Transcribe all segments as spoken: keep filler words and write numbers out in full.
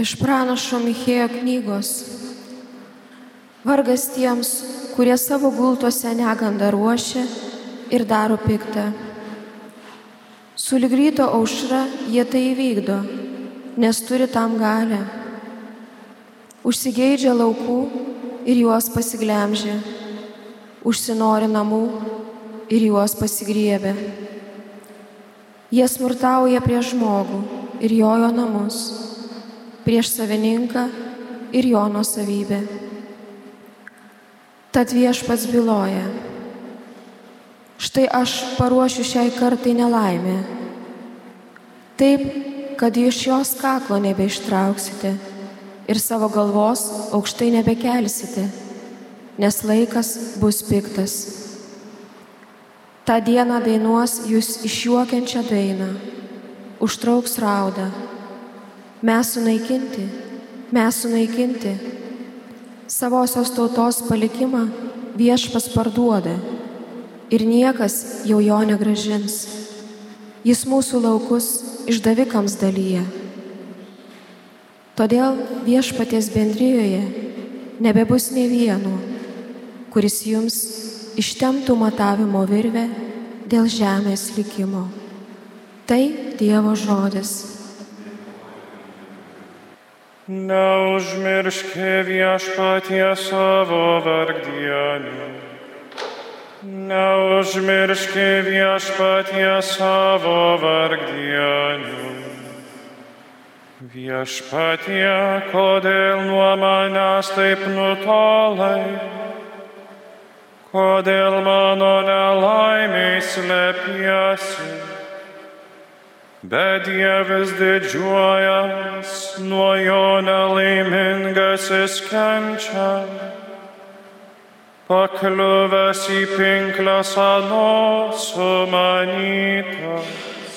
Iš pranašo Michėjo knygos. Vargas tiems, kurie savo gultuose negandą ruošia ir daro piktą. Sulig ryto aušra jie tai įvykdo, nes turi tam galę. Užsigeidžia laukų ir juos pasiglemžia, užsinori namų ir juos pasigriebia. Jie smurtauja prieš žmogų ir jojo namus, prieš savininką ir jo nuosavybę. Tad viešpats byloja: štai aš paruošiu šiai kartai nelaimę, taip, kad iš jos kaklo nebeištrauksite ir savo galvos aukštai nebekelsite, nes laikas bus piktas. Ta diena dainuos jūs išjuokiančią dainą, užtrauks raudą. Mes sunaikinti, mes sunaikinti. Savosios tautos palikimą viešpas parduoda ir niekas jau jo negrąžins. Jis mūsų laukus išdavikams dalyja. Todėl viešpaties bendrijoje nebebus nė vieno, kuris jums ištemptų matavimo virvę dėl žemės likimo. Tai Dievo žodis. Neužmirški viešpatie savo vargdienių, neužmirški viešpatie savo vargdienių. Viešpatie, kodėl nuo manęs taip nutolai, kodėl mano nelaimiai slepiesi? Bet Dievis didžiuojas, nuo jo nelaimingasis kenčia. Pakliuvęs į pinkles anos sumanytas.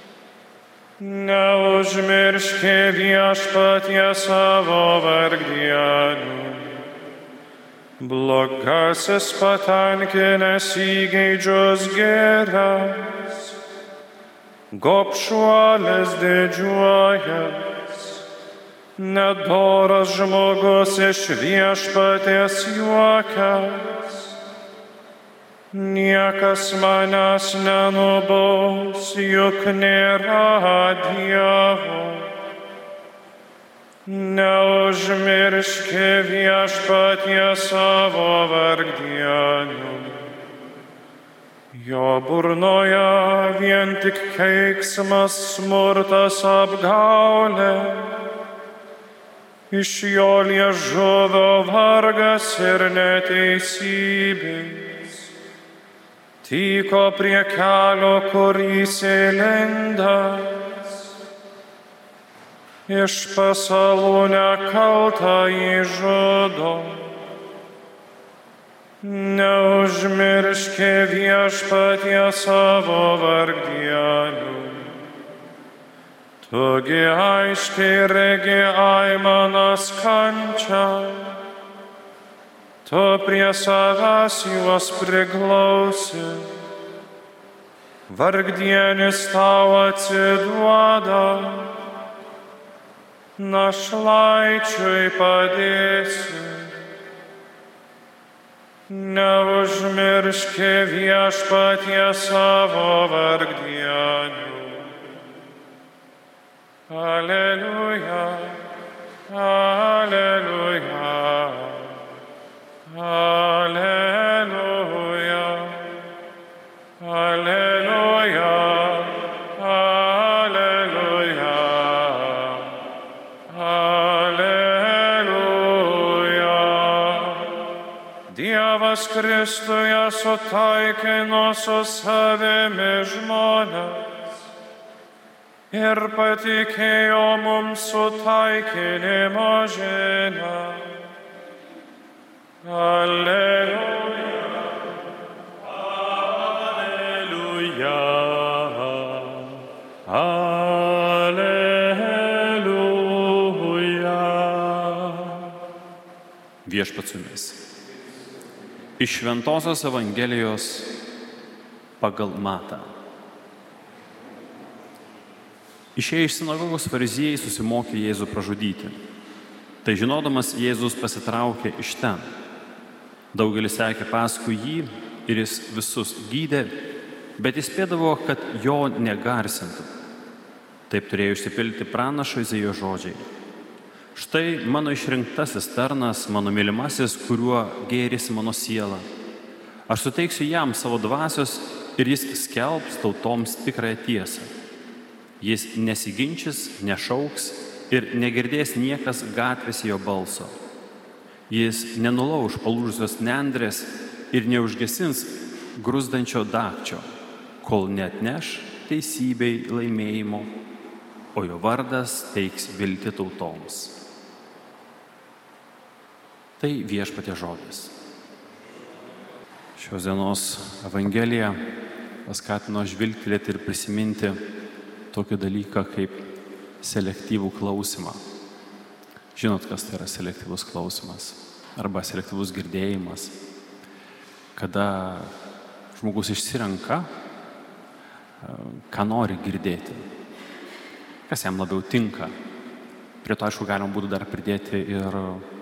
Neužmirški viešpatie savo vargdienių. Blogasis patenkinęs įgeidžius gėres, gobšuolis didžiuojas, nedoras žmogus iš viešpaties juokias. Niekas manęs nenubaus, juk nėra Dievo. Neužmirški viešpatie savo vargdienių. Jo burnoje vien tik keiksmas, smurtas, apgaulė. Iš jo liežuvio vargas ir neteisybės. Tyko prie kelio, kur jis įlindęs. Iš pasalų nekaltą jį žudo. Neužmirški viešpatie savo vargdienių. Tugi aiškiai regi aimanas kančią, tu prie savęs juos priglausi. Vargdienis tau atsiduoda, našlaičiui padėsi. Neužmirški viešpatie savo vargdienių. Aleliuja, aleliuja, aleliuja, aleliuja, aleliuja, aleliuja. Dievas Kristuje sutaikino su savimi žmones ir patikėjo mums sutaikinimo žinią. Aleliuja, aleliuja, aleliuja. Viešpats su jumis. Iš Šventosios Evangelijos pagal Matą. Išėję iš sinagogos fariziejai susimokė Jėzų pražudyti. Tai žinodamas, Jėzus pasitraukė iš ten. Daugelis sekė paskui jį ir jis visus gydė, bet įspėdavo, kad jo negarsintų. Taip turėjo išsipildyti pranašo Izaijo žodžiai. Štai mano išrinktasis tarnas, mano mylimasis, kuriuo gėrisi mano siela. Aš suteiksiu jam savo dvasios ir jis skelbs tautoms tikrąją tiesą. Jis nesiginčys, nešauks ir negirdės niekas gatvės jo balso. Jis nenulauž palūžusios nendrės ir neužgesins gruzdančio dagčio, kol neatneš teisybei laimėjimo, o jo vardas teiks viltį tautoms. Tai viešpatie žodis. Šios dienos Evangelija paskatino žvilgtelėti ir prisiminti tokį dalyką kaip selektyvų klausimą. Žinot, kas tai yra selektyvus klausimas arba selektyvus girdėjimas, kada žmogus išsirenka, ką nori girdėti, kas jam labiau tinka. Prie to, aišku, galima būtų dar pridėti ir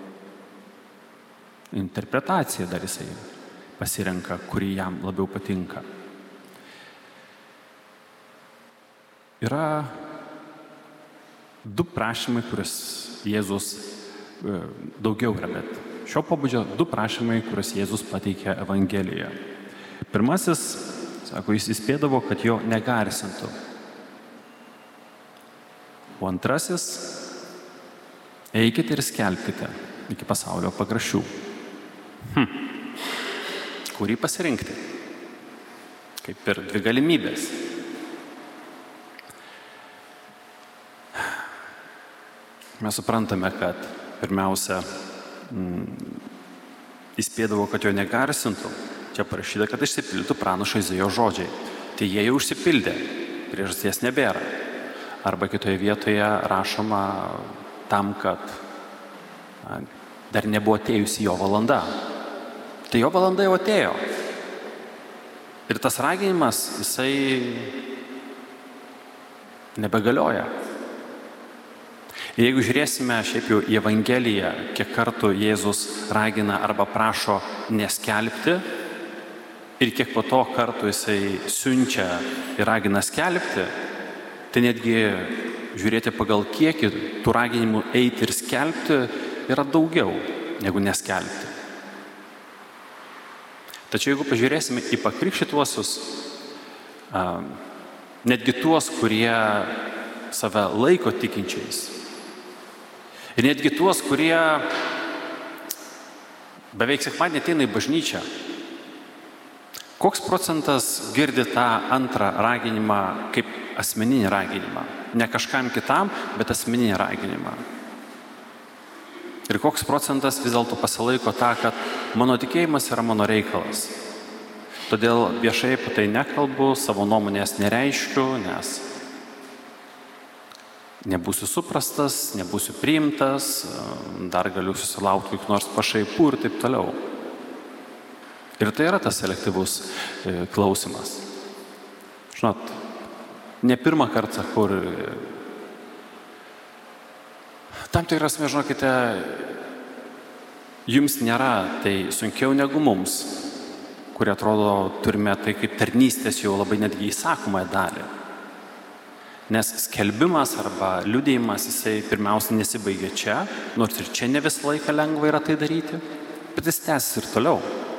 interpretaciją, dar jisai pasirenka, kuri jam labiau patinka. Yra du prašymai, kuriuos Jėzus, daugiau yra, bet šio pobūdžio du prašymai, kuriuos Jėzus pateikė Evangelijoje. Pirmasis, sako, jis įspėdavo, kad jo negarsintų. O antrasis, eikite ir skelbkite iki pasaulio pakraščių. Hm. Kurį pasirinkti? Kaip ir dvi galimybės. Mes suprantame, kad pirmiausia mm, įspėdavo, kad jo negarsintų. Čia parašyta, kad išsipildytų pranašo Izaijo žodžiai. Tai jie jau užsipildė, priežasties nebėra. Arba kitoje vietoje rašoma tam, kad na, dar nebuvo atėjusi jo valanda. Tai jo valanda jau atėjo. Ir tas raginimas, jisai nebegalioja. Ir jeigu žiūrėsime šiaip jau į Evangeliją, kiek kartų Jėzus ragina arba prašo neskelbti ir kiek po to kartų jisai siunčia ir ragina skelbti, tai netgi žiūrėti pagal kiekį tų raginimų eiti ir skelbti yra daugiau negu neskelbti. Tačiau jeigu pažiūrėsime į pakrikštytuosius, netgi tuos, kurie save laiko tikinčiais, ir netgi tuos, kurie beveik sekmadienį ateina į bažnyčią, koks procentas girdi tą antrą raginimą kaip asmeninį raginimą? Ne kažkam kitam, bet asmeninį raginimą. Ir koks procentas vis dėlto pasilaiko tą, kad mano tikėjimas yra mano reikalas. Todėl viešai apie tai nekalbu, savo nuomonės nereiškiu, nes nebūsiu suprastas, nebūsiu priimtas, dar galiu susilaukti kokių nors pašaipų ir taip toliau. Ir tai yra tas selektyvus klausimas. Žinot, ne pirmą kartą, kur tam tikras, žinokite, jums nėra tai sunkiau negu mums, kurie atrodo turime tai kaip tarnystės jau labai netgi įsakomąją dalį. Nes skelbimas arba liudijimas, jisai pirmiausia nesibaigia čia, nors ir čia ne visą laiką lengva yra tai daryti, bet jis tęsis ir toliau.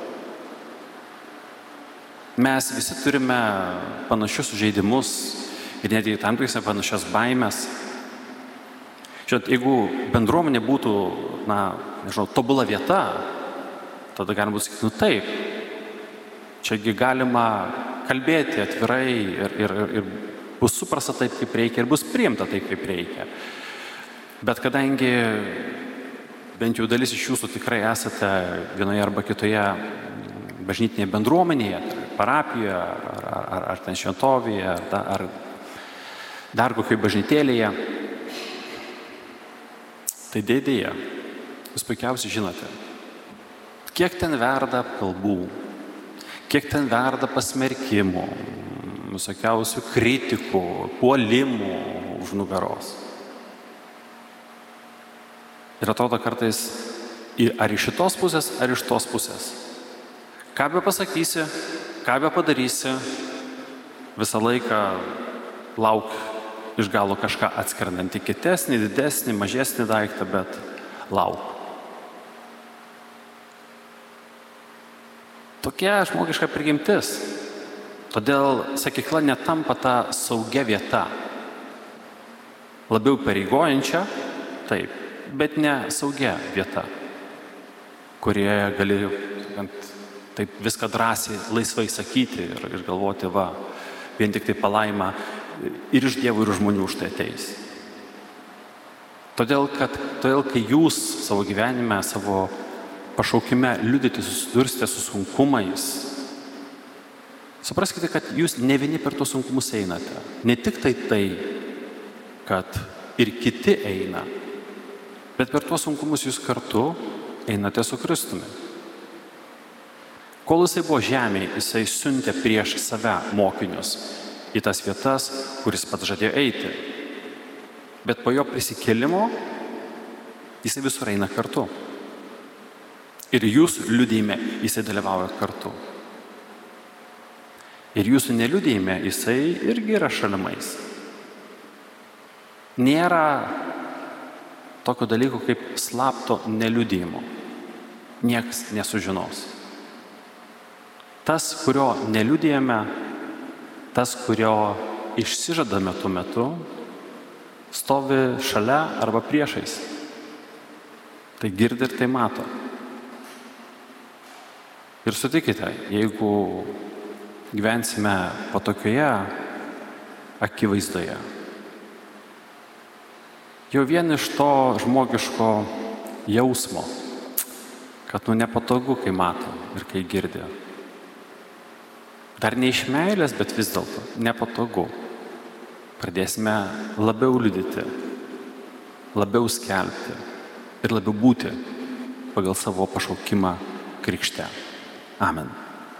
Mes visi turime panašius žaidimus ir netgi tam tikras panašias baimės. Žinot, jeigu bendruomenė būtų, na, nežinau, tobula vieta, tada galima būtų sakyti, nu taip, čiagi galima kalbėti atvirai ir, ir, ir bus suprasta taip, kaip reikia ir bus priimta taip, kaip reikia. Bet kadangi bent jau dalis iš jūsų tikrai esate vienoje arba kitoje bažnytinėje bendruomenėje, parapijoje, ar, ar, ar ten šventovėje, ar, da, ar dar kokioje bažnytėlėje, tai dėdėje, jūs puikiausiai žinote, kiek ten verda apkalbų, kiek ten verda pasmerkimų, visokiausių kritikų, puolimų, už nugaros. Ir atrodo kartais, ar iš šitos pusės, ar iš tos pusės. Ką be pasakysi, ką be padarysi, visą laiką lauk iš galo kažką atskrenantį, kitesnį, didesnį, mažesnį daiktą, bet lauk. Tokia žmogiška prigimtis. Todėl sakykla netampa ta saugia vieta. Labiau pareigojančia, taip, bet ne saugia vieta, kurioje gali taip viską drąsiai, laisvai sakyti ir, ir galvoti, va, vien tik tai palaima ir iš Dievo, ir iš žmonių už tai ateis. Todėl, kad, todėl, kai jūs savo gyvenime, savo pašaukime liudyti, susidursite su sunkumais, supraskite, kad jūs ne vieni per tuos sunkumus einate. Ne tik tai tai, kad ir kiti eina, bet per tuos sunkumus jūs kartu einate su Kristumi. Kol jisai buvo žemėje, jisai siuntė prieš save mokinius į tas vietas, kuris pats žadėjo eiti. Bet po jo prisikėlimo jisai visur eina kartu. Ir jūsų liudijime jisai dalyvauja kartu. Ir jūsų neliudijime jisai irgi yra šalimais. Nėra tokio dalyko kaip slapto neliudijimo. Niekas nesužinos. Tas, kurio neliudijame, tas, kurio išsižadame tuo metu, stovi šalia arba priešais. Tai girdi ir tai mato. Ir sutikite, jeigu gyvensime patokioje akivaizdoje, jau vien iš to žmogiško jausmo, kad nu nepatogu, kai mato ir kai girdi. Dar ne iš meilės, bet vis dėlto nepatogu. Pradėsime labiau liudyti, labiau skelbti ir labiau būti pagal savo pašaukimą krikšte. Amen.